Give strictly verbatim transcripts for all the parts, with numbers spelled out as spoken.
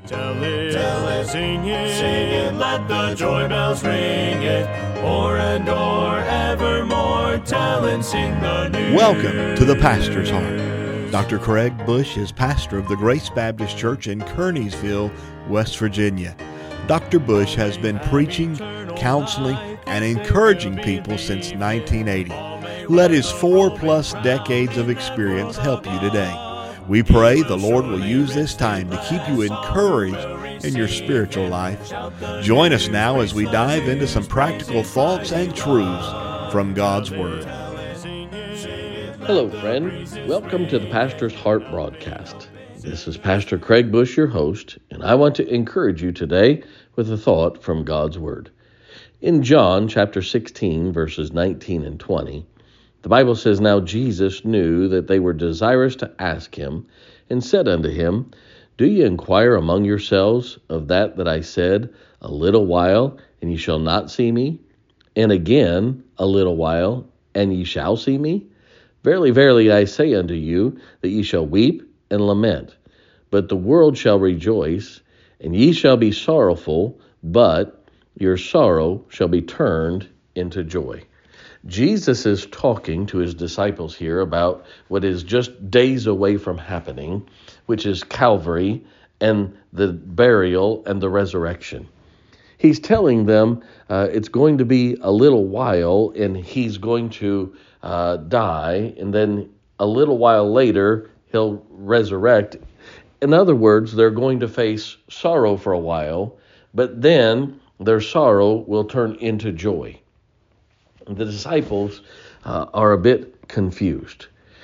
Tell it, tell it, sing it, sing it, let the joy bells ring it, o'er and o'er evermore, tell and sing the news. Welcome to the Pastor's Heart. Doctor Craig Bush is pastor of the Grace Baptist Church in Kearneysville, West Virginia. Doctor Bush has been preaching, counseling, and encouraging people since nineteen eighty. Let his four-plus decades of experience help you today. We pray the Lord will use this time to keep you encouraged in your spiritual life. Join us now as we dive into some practical thoughts and truths from God's Word. Hello, friend. Welcome to the Pastor's Heart broadcast. This is Pastor Craig Bush, your host, and I want to encourage you today with a thought from God's Word. In John chapter sixteen, verses nineteen and twenty, the Bible says, "Now Jesus knew that they were desirous to ask him, and said unto him, Do ye inquire among yourselves of that that I said, A little while, and ye shall not see me? And again, a little while, and ye shall see me? Verily, verily, I say unto you, that ye shall weep and lament, but the world shall rejoice, and ye shall be sorrowful, but your sorrow shall be turned into joy." Jesus is talking to his disciples here about what is just days away from happening, which is Calvary and the burial and the resurrection. He's telling them uh, it's going to be a little while and he's going to uh, die, and then a little while later he'll resurrect. In other words, they're going to face sorrow for a while, but then their sorrow will turn into joy. The disciples uh, are a bit confused.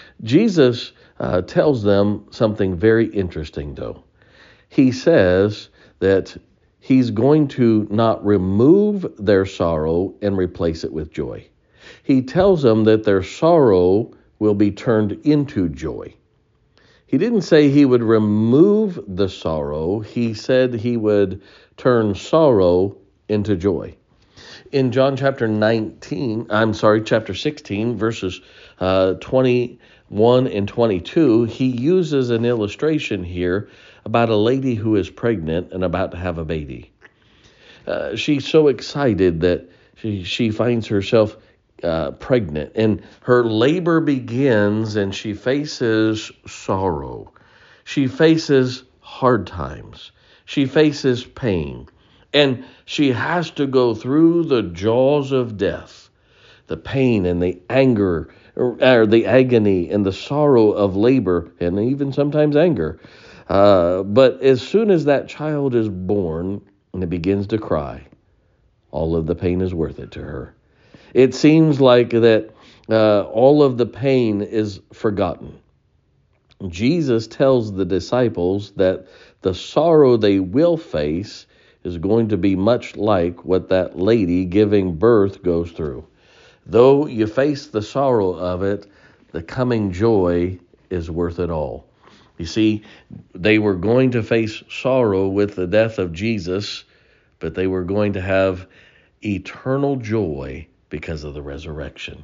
Jesus uh, tells them something very interesting, though. He says that he's going to not remove their sorrow and replace it with joy. He tells them that their sorrow will be turned into joy. He didn't say he would remove the sorrow. He said he would turn sorrow into joy. In John chapter nineteen, I'm sorry, chapter sixteen, verses uh, twenty-one and twenty-two, he uses an illustration here about a lady who is pregnant and about to have a baby. Uh, she's so excited that she, she finds herself uh, pregnant, and her labor begins, and she faces sorrow. She faces hard times. She faces pain. And she has to go through the jaws of death, the pain and the anger, or the agony and the sorrow of labor, and even sometimes anger. Uh, but as soon as that child is born and it begins to cry, all of the pain is worth it to her. It seems like that uh, all of the pain is forgotten. Jesus tells the disciples that the sorrow they will face is going to be much like what that lady giving birth goes through. Though you face the sorrow of it, the coming joy is worth it all. You see, they were going to face sorrow with the death of Jesus, but they were going to have eternal joy because of the resurrection.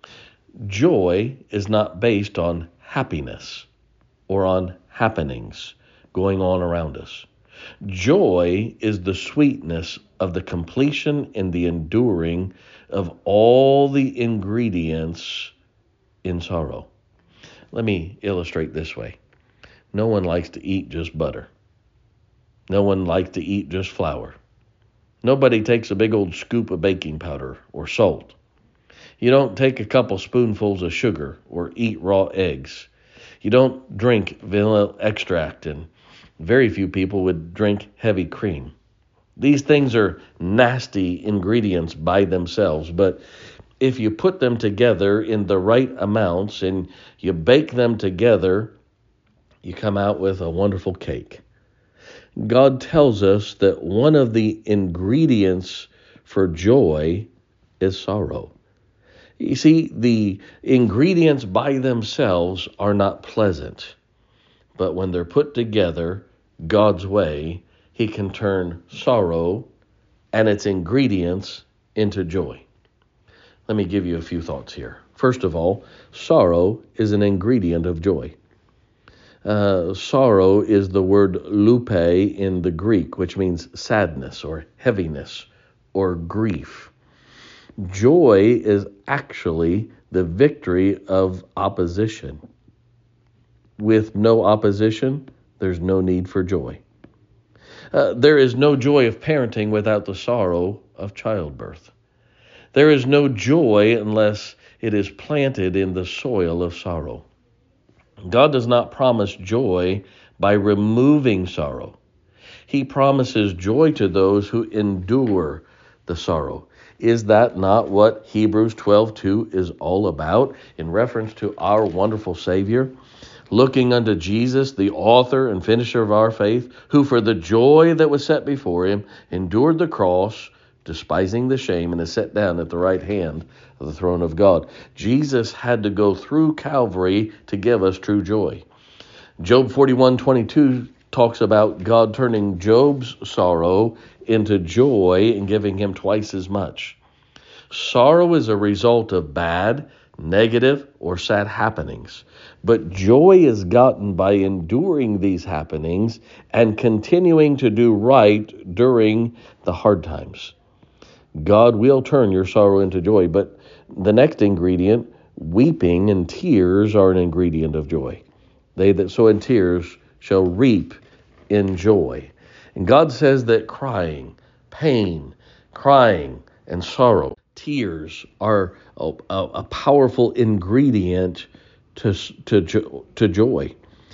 Joy is not based on happiness or on happenings going on around us. Joy is the sweetness of the completion and the enduring of all the ingredients in sorrow. Let me illustrate this way. No one likes to eat just butter. No one likes to eat just flour. Nobody takes a big old scoop of baking powder or salt. You don't take a couple spoonfuls of sugar or eat raw eggs. You don't drink vanilla extract, and very few people would drink heavy cream. These things are nasty ingredients by themselves, but if you put them together in the right amounts and you bake them together, you come out with a wonderful cake. God tells us that one of the ingredients for joy is sorrow. You see, the ingredients by themselves are not pleasant, but when they're put together God's way, he can turn sorrow and its ingredients into joy. Let me give you a few thoughts here. First of all, sorrow is an ingredient of joy. Uh, sorrow is the word lupe in the Greek, which means sadness or heaviness or grief. Joy is actually the victory of opposition. With no opposition, there's no need for joy. Uh, there is no joy of parenting without the sorrow of childbirth. There is no joy unless it is planted in the soil of sorrow. God does not promise joy by removing sorrow. He promises joy to those who endure the sorrow. Is that not what Hebrews twelve two is all about in reference to our wonderful Savior? Looking unto Jesus, the author and finisher of our faith, who for the joy that was set before him endured the cross, despising the shame, and is set down at the right hand of the throne of God. Jesus had to go through Calvary to give us true joy. Job forty-one twenty-two talks about God turning Job's sorrow into joy and giving him twice as much. Sorrow is a result of bad, negative, or sad happenings. But joy is gotten by enduring these happenings and continuing to do right during the hard times. God will turn your sorrow into joy, but the next ingredient, weeping and tears, are an ingredient of joy. They that sow in tears shall reap in joy. And God says that crying, pain, crying, and sorrow, tears are a, a, a powerful ingredient to to to joy.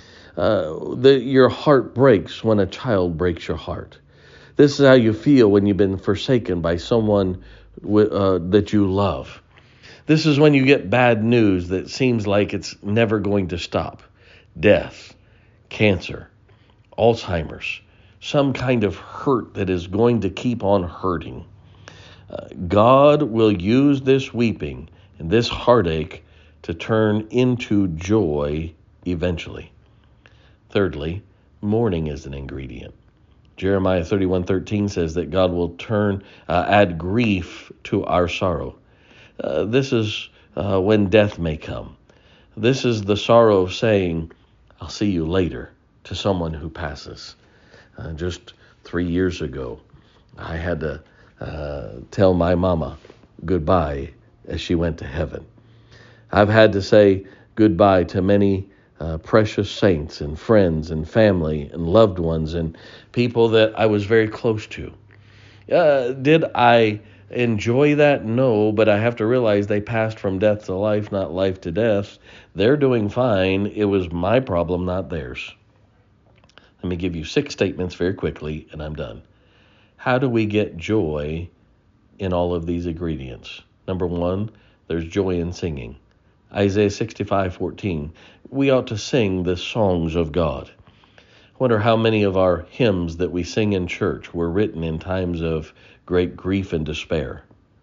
Uh, the, your heart breaks when a child breaks your heart. This is how you feel when you've been forsaken by someone uh, that you love. This is when you get bad news that seems like it's never going to stop. Death, cancer, Alzheimer's, some kind of hurt that is going to keep on hurting. Uh, God will use this weeping and this heartache to turn into joy eventually. Thirdly, mourning is an ingredient. Jeremiah thirty-one thirteen says that God will turn, uh, add grief to our sorrow. Uh, this is uh, when death may come. This is the sorrow of saying, I'll see you later, to someone who passes. Uh, just three years ago, I had to uh, tell my mama goodbye as she went to heaven. I've had to say goodbye to many uh, precious saints and friends and family and loved ones and people that I was very close to. Uh, did I enjoy that? No, but I have to realize they passed from death to life, not life to death. They're doing fine. It was my problem, not theirs. Let me give you six statements very quickly, and I'm done. How do we get joy in all of these ingredients? Number one, there's joy in singing. Isaiah sixty-five fourteen, we ought to sing the songs of God. I wonder how many of our hymns that we sing in church were written in times of great grief and despair.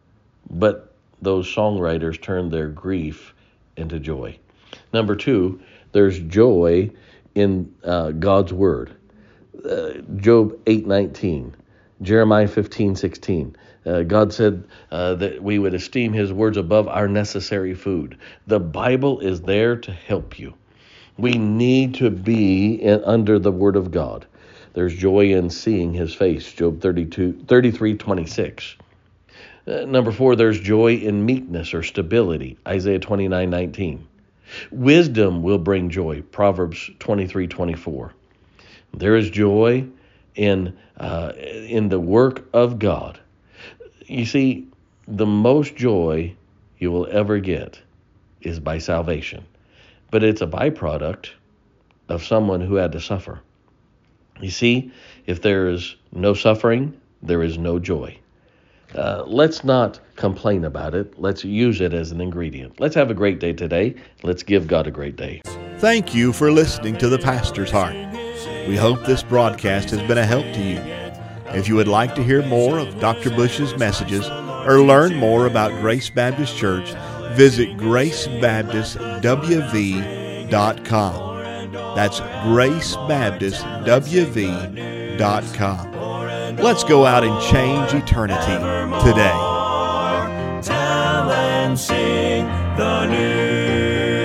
But those songwriters turned their grief into joy. Number two, there's joy in uh, God's word. Uh, Job eight nineteen, Jeremiah fifteen sixteen. Uh, God said uh, that we would esteem his words above our necessary food. The Bible is there to help you. We need to be in, under the word of God. There's joy in seeing his face, Job thirty-two, thirty-three twenty-six. Uh, number four, there's joy in meekness or stability, Isaiah twenty-nine nineteen. Wisdom will bring joy, Proverbs twenty-three twenty-four. There is joy in uh, in the work of God. You see, the most joy you will ever get is by salvation. But it's a byproduct of someone who had to suffer. You see, if there is no suffering, there is no joy. Uh, let's not complain about it. Let's use it as an ingredient. Let's have a great day today. Let's give God a great day. Thank you for listening to The Pastor's Heart. We hope this broadcast has been a help to you. If you would like to hear more of Doctor Bush's messages or learn more about Grace Baptist Church, visit grace baptist w v dot com. That's grace baptist w v dot com. Let's go out and change eternity today. Tell and sing the news.